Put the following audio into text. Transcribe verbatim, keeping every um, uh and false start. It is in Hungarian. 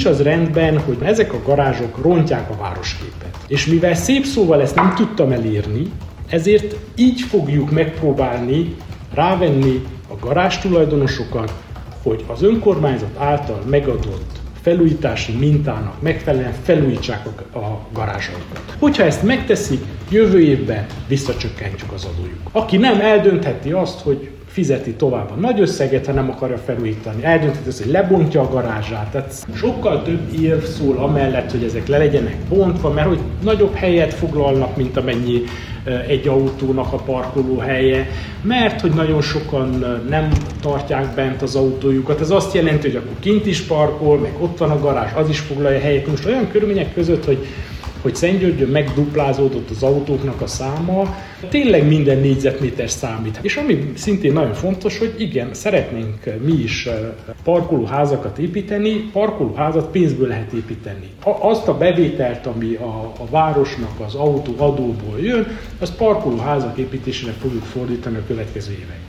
nincs az rendben, hogy ezek a garázsok rontják a városképet. És mivel szép szóval ezt nem tudtam elérni, ezért így fogjuk megpróbálni rávenni a garázs tulajdonosokat, hogy az önkormányzat által megadott felújítási mintának megfelelően felújítsák a, a garázsaikat. Hogyha ezt megteszik, jövő évben visszacsökkentjük az adójukat. Aki nem, eldöntheti azt, hogy fizeti tovább a nagy összeget, ha nem akarja felújítani. Eldöntheti azt, hogy lebontja a garázsát. Tehát sokkal több érv szól amellett, hogy ezek le legyenek bontva, mert hogy nagyobb helyet foglalnak, mint amennyi egy autónak a parkoló helye, mert hogy nagyon sokan nem tartják bent az autójukat. Ez azt jelenti, hogy akkor kint is parkol, meg ott van a garázs, az is foglalja helyet. Most olyan körülmények között, hogy hogy Szentgyörgyön megduplázódott az autóknak a száma, tényleg minden négyzetméter számít. És ami szintén nagyon fontos, hogy igen, szeretnénk mi is parkolóházakat építeni, parkolóházat pénzből lehet építeni. Azt a bevételt, ami a, a városnak az autóadóból jön, azt parkolóházak építésére fogjuk fordítani a következő években.